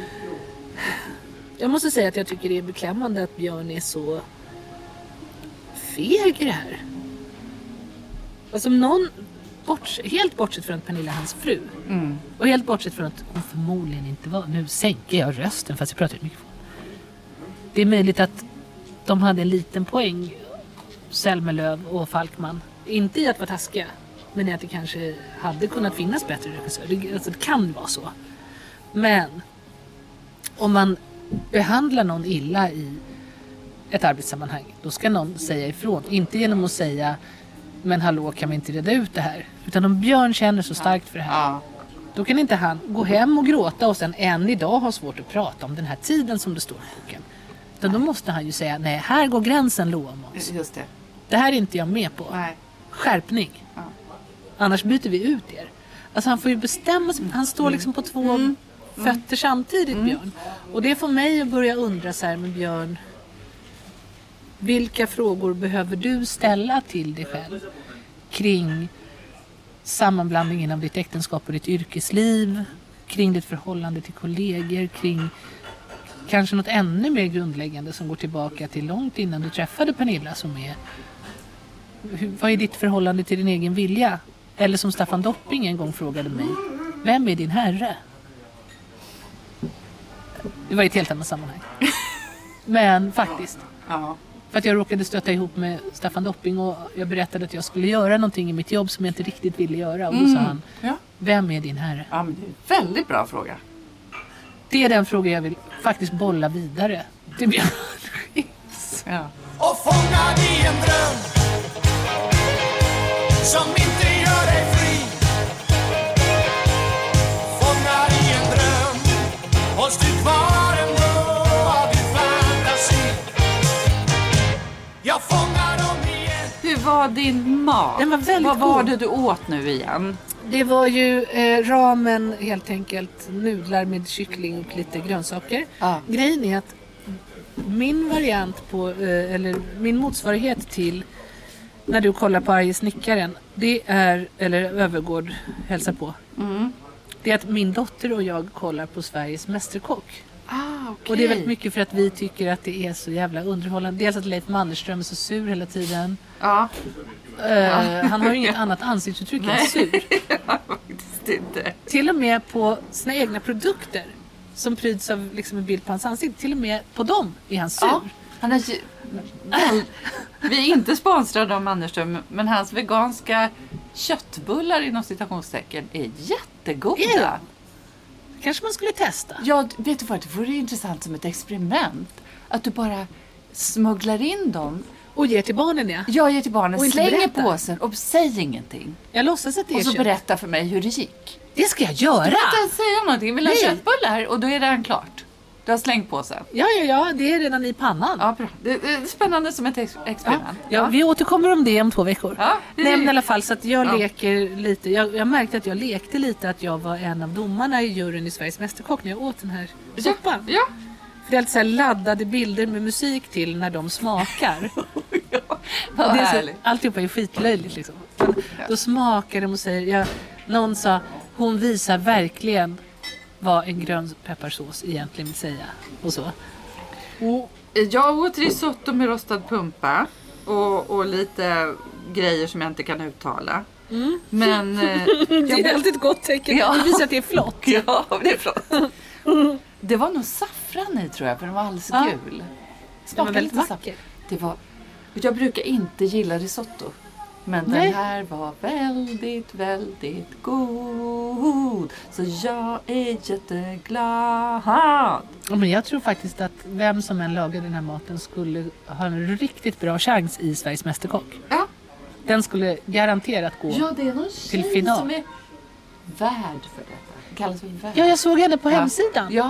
Speaker 2: Jag måste säga att jag tycker det är beklämmande att Björn är så feg i det här. Alltså helt bortsett från att Pernilla är hans fru. Och helt bortsett från att hon förmodligen inte var. Nu sänker jag rösten fast jag pratar mycket. Det är möjligt att de hade en liten poäng, Selmelöv och Falkman. Inte i att vara taskiga, men i att det kanske hade kunnat finnas bättre regissörer. Alltså det kan vara så. Men om man behandlar någon illa i ett arbetssammanhang, då ska någon säga ifrån. Inte genom att säga: men hallå, kan vi inte reda ut det här? Utan om Björn känner så starkt för det här, då kan inte han gå hem och gråta och sen än idag ha svårt att prata om den här tiden som det står i boken. Utan då måste han ju säga: nej, här går gränsen, Loa Måns.
Speaker 1: Just det.
Speaker 2: Det här är inte jag med på.
Speaker 1: Nej.
Speaker 2: Skärpning. Annars byter vi ut er. Alltså han får ju bestämma sig. Han står liksom på två fötter samtidigt, Björn. Och det får mig att börja undra så här med Björn. Vilka frågor behöver du ställa till dig själv kring sammanblandningen av ditt äktenskap och ditt yrkesliv, kring ditt förhållande till kollegor, kring kanske något ännu mer grundläggande som går tillbaka till långt innan du träffade Pernilla, som är: vad är ditt förhållande till din egen vilja? Eller som Staffan Dopping en gång frågade mig: vem är din herre? Det var ett helt annat sammanhang. Men faktiskt. För att jag råkade stöta ihop med Staffan Dopping och jag berättade att jag skulle göra någonting i mitt jobb som jag inte riktigt ville göra. Och då sa han: vem är din herre?
Speaker 1: Ja, men det är en väldigt bra fråga.
Speaker 2: Det är den fråga jag vill faktiskt bolla vidare till Björn Skifs.
Speaker 6: Och fångad i en dröm som inte gör dig fri. Fångad i en dröm, hålls du kvar ändå av din fantasi. Jag fångar
Speaker 1: var din mat?
Speaker 2: Den var väldigt
Speaker 1: Vad var
Speaker 2: god.
Speaker 1: det du åt nu igen?
Speaker 2: Det var ju ramen, helt enkelt nudlar med kyckling och lite grönsaker. Grejen är att min variant på, eller min motsvarighet till när du kollar på Arje snickaren, det är, eller Övergård hälsar på. Det är att min dotter och jag kollar på Sveriges Mästerkock.
Speaker 1: Okay.
Speaker 2: Och det är väldigt mycket för att vi tycker att det är så jävla underhållande. Dels att Leif Mannerström är så sur hela tiden. Han har ju inget annat ansiktsuttryck än sur.
Speaker 1: Faktiskt inte.
Speaker 2: Till och med på sina egna produkter som pryds av liksom en bild på hans ansikte. Till och med på dem är han sur.
Speaker 1: Han är vi är inte sponsrade av Mannerström, men hans veganska köttbullar inom citationstecken är jättegoda.
Speaker 2: Kanske man skulle testa.
Speaker 1: Ja, vet du vad? Det vore intressant som ett experiment. Att du bara smugglar in dem.
Speaker 2: Och ger till barnen, ja.
Speaker 1: Jag ger till barnen,
Speaker 2: och
Speaker 1: slänger påsen och säg ingenting.
Speaker 2: Jag låtsas att det är
Speaker 1: och så
Speaker 2: kött.
Speaker 1: berätta för mig hur det gick.
Speaker 2: Det ska jag göra.
Speaker 1: Du behöver inte säga någonting. Vill du ha köttbullar? Och då är det klart. Du har slängt påsen.
Speaker 2: Ja, det är redan i pannan.
Speaker 1: Ja, bra. Det är spännande som ett experiment.
Speaker 2: Ja, vi återkommer om det om 2 veckor.
Speaker 1: Ja,
Speaker 2: Nej, men i alla fall så att jag leker lite. Jag märkte att jag lekte lite att jag var en av domarna i juryn i Sveriges Mästerkock när jag åt den här soppan.
Speaker 1: Ja.
Speaker 2: För det är alltid så här laddade bilder med musik till när de smakar.
Speaker 1: Vad
Speaker 2: det är
Speaker 1: härligt.
Speaker 2: så, alltihopa är skitlöjligt liksom. Men då smakar de och säger, någon sa, hon visar verkligen vad en grön pepparsås egentligen vill säga. Och så.
Speaker 1: Jag åt risotto med rostad pumpa och lite grejer som jag inte kan uttala. Men
Speaker 2: det är alltid ett gott tecken. Det visar att det är flott.
Speaker 1: Ja, det är flott. Det var nog saffran i, tror jag, för den var alldeles gul.
Speaker 2: Det var väldigt vacker.
Speaker 1: Jag brukar inte gilla risotto. Men den här var väldigt, väldigt god. Så jag är jätteglad.
Speaker 2: Men jag tror faktiskt att vem som än lagar den här maten skulle ha en riktigt bra chans i Sveriges Mästerkock.
Speaker 1: Ja.
Speaker 2: Den skulle garanterat gå
Speaker 1: det är någon
Speaker 2: till final.
Speaker 1: Som är värd för detta. Kallas för värd.
Speaker 2: Ja, jag såg henne på hemsidan.
Speaker 1: Ja.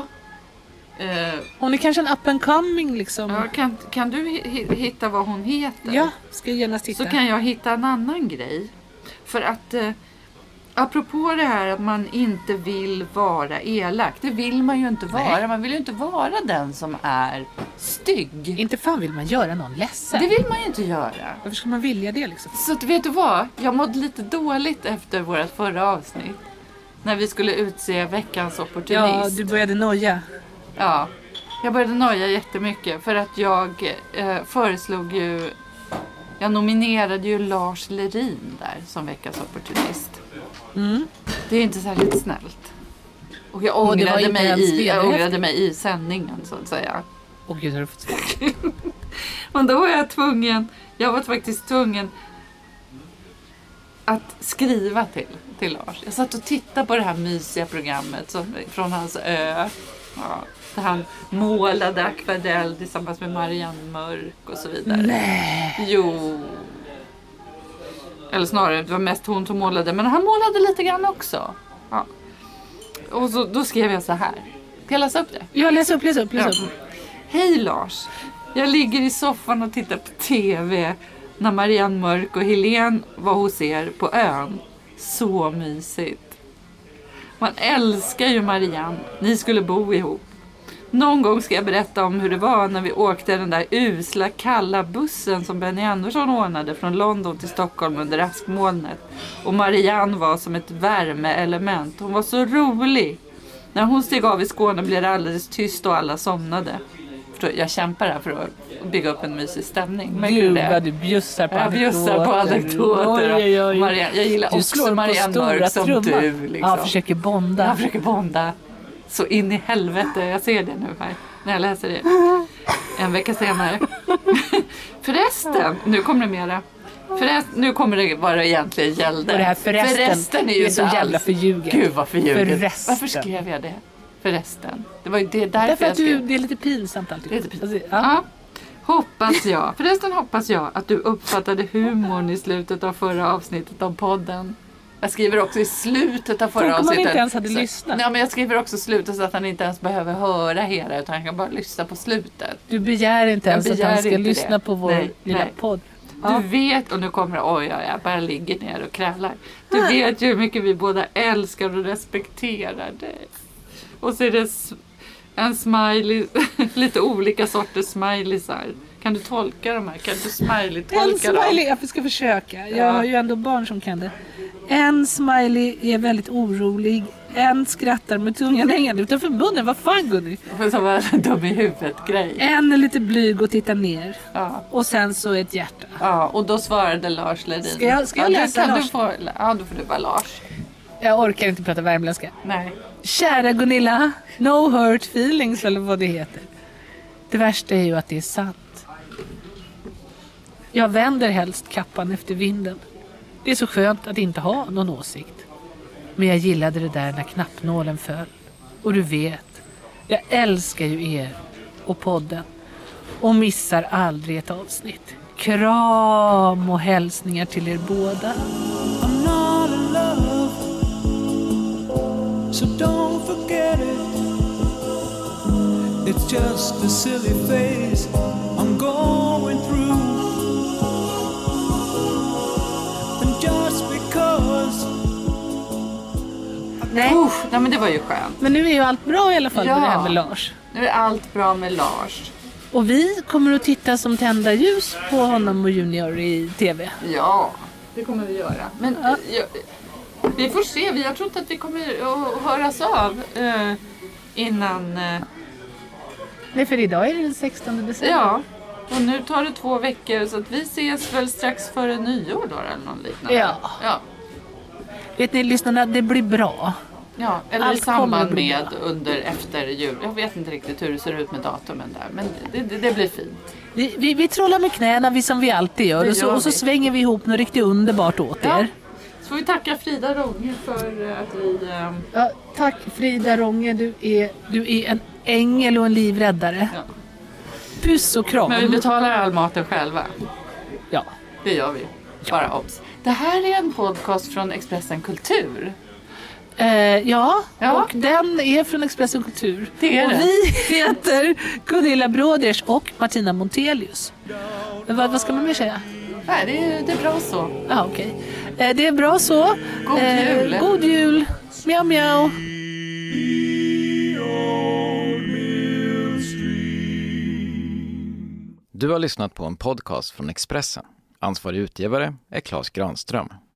Speaker 2: Hon är kanske en up and coming liksom.
Speaker 1: Ja, kan du hitta vad hon heter?
Speaker 2: Ja, ska jag genast hitta.
Speaker 1: Så kan jag hitta en annan grej. För att apropå det här att man inte vill vara elak. Det vill man ju inte vara.
Speaker 2: Nej.
Speaker 1: Man vill ju inte vara den som är stygg.
Speaker 2: Inte fan vill man göra någon ledsen.
Speaker 1: Det vill man ju inte göra.
Speaker 2: Varför ska man vilja det liksom?
Speaker 1: Så att, vet du vad? Jag mådde lite dåligt efter vårt förra avsnitt. När vi skulle utse veckans opportunist.
Speaker 2: Ja, du började noja.
Speaker 1: Ja, jag började noja jättemycket. För att jag föreslog ju... Jag nominerade ju Lars Lerin där som veckans opportunist. Det är inte särskilt snällt. Och jag ångrade mig i sändningen, så att säga.
Speaker 2: Åh gud, har du fått svårt?
Speaker 1: Men då var jag var faktiskt tvungen att skriva till Lars. Jag satt och tittade på det här mysiga programmet från hans ö. Ja, där han målade akvarell tillsammans med Marianne Mörk och så vidare.
Speaker 2: Nej.
Speaker 1: Jo. Eller snarare, det var mest hon som målade. Men han målade lite grann också. Ja. Och då skrev jag så här. Ska jag läsa upp det?
Speaker 2: Ja, läs upp.
Speaker 1: Hej Lars. Jag ligger i soffan och tittar på TV när Marianne Mörk och Helene var hos er på ön. Så mysigt. Man älskar ju Marianne. Ni skulle bo ihop. Någon gång ska jag berätta om hur det var när vi åkte den där usla kalla bussen som Benny Andersson ordnade från London till Stockholm under askmolnet. Och Marianne var som ett värmeelement. Hon var så rolig. När hon steg av i Skåne blev det alldeles tyst och alla somnade. Jag kämpar här för att bygga upp en mysig stämning.
Speaker 2: Gud vad du bjussar på anekdoter.
Speaker 1: Jag bjussar på anekdoter.
Speaker 2: Oj.
Speaker 1: Marianne, jag gillar också Marianne Mörk som
Speaker 2: trumman.
Speaker 1: du. Liksom.
Speaker 2: Ja, försöker bonda.
Speaker 1: Jag försöker bonda. Så in i helvete. Jag ser det nu här. När jag läser det. En vecka senare. Förresten. Nu kommer det mera. Nu kommer det vad det egentligen gällde.
Speaker 2: Och det här förresten
Speaker 1: är ju
Speaker 2: så jävla förljuget.
Speaker 1: Gud vad förljuget.
Speaker 2: Förresten.
Speaker 1: Varför skrev jag det? Förresten. Det var ju därför
Speaker 2: att det är lite pinsamt alltid.
Speaker 1: Det är lite pinsamt. Ja. Hoppas jag. Förresten hoppas jag att du uppfattade humorn i slutet av förra avsnittet av podden. Jag skriver också i slutet av förra avsnittet.
Speaker 2: Man inte ens hade lyssnat.
Speaker 1: Nej, men jag skriver också slutet så att han inte ens behöver höra hela, utan han kan bara lyssna på slutet.
Speaker 2: Du begär inte ens att han ska lyssna på vår lilla podd.
Speaker 1: Du vet, och nu kommer jag bara ligger ner och krälar. Du vet ju hur mycket vi båda älskar och respekterar dig. Och så är det en smiley, lite olika sorters smileysar. Kan du tolka de här? Kan du smiley-tolka dem?
Speaker 2: En smiley, jag ska försöka. Jag har ju ändå barn som kan det. En smiley är väldigt orolig. En skrattar med tungan hängande utanför munnen. Vad fan, Gunny?
Speaker 1: Som var en dum i huvudet-grej.
Speaker 2: En är lite blyg och tittar ner.
Speaker 1: Ja.
Speaker 2: Och sen så ett hjärta.
Speaker 1: Ja, och då svarade Lars Ledin.
Speaker 2: Ska jag läsa Lars?
Speaker 1: Då får du bara Lars.
Speaker 2: Jag orkar inte prata värmländska.
Speaker 1: Nej.
Speaker 2: Kära Gunilla, no hurt feelings eller vad det heter. Det värsta är ju att det är sant. Jag vänder helst kappan efter vinden. Det är så skönt att inte ha någon åsikt. Men jag gillade det där när knappnålen föll. Och du vet, jag älskar ju er och podden. Och missar aldrig ett avsnitt. Kram och hälsningar till er båda.
Speaker 6: I'm not in love, so don't forget it. It's just a silly phase I'm going through. And just because
Speaker 1: Nej, men det var ju skönt.
Speaker 2: Men nu är ju allt bra i alla fall med det här med Lars.
Speaker 1: Nu är allt bra med Lars.
Speaker 2: Och vi kommer att titta som tända ljus på honom och Junior i tv.
Speaker 1: Ja, det kommer vi göra. Men vi får se. Jag tror inte att vi kommer att höras av innan...
Speaker 2: Nej, för idag är det den 16 december.
Speaker 1: Ja, och nu tar det 2 veckor så att vi ses väl strax före nyår då eller någon liknande. Ja.
Speaker 2: Vet ni, lyssnarna, det blir bra.
Speaker 1: Ja, eller i samband med efter jul. Jag vet inte riktigt hur det ser ut med datumen där, men det blir fint.
Speaker 2: Vi trollar med knäna som vi alltid gör, och så svänger vi ihop något riktigt underbart åt er.
Speaker 1: Så får vi tacka Frida Ronge för att vi...
Speaker 2: Ja, tack Frida Ronge, du är en ängel och en livräddare. Ja. Puss och kram.
Speaker 1: Men vi betalar all maten själva.
Speaker 2: Ja.
Speaker 1: Det gör vi. Bara obs. Det här är en podcast från Expressen Kultur.
Speaker 2: Ja, och den är från Expressen Kultur.
Speaker 1: Det är
Speaker 2: och vi heter Gunilla Broders och Martina Montelius. Vad ska man mer säga?
Speaker 1: Nej, det är bra så.
Speaker 2: Ja, okej. Det är bra så.
Speaker 1: God jul.
Speaker 2: God jul. Miau, miau.
Speaker 10: Du har lyssnat på en podcast från Expressen. Ansvarig utgivare är Claes Granström.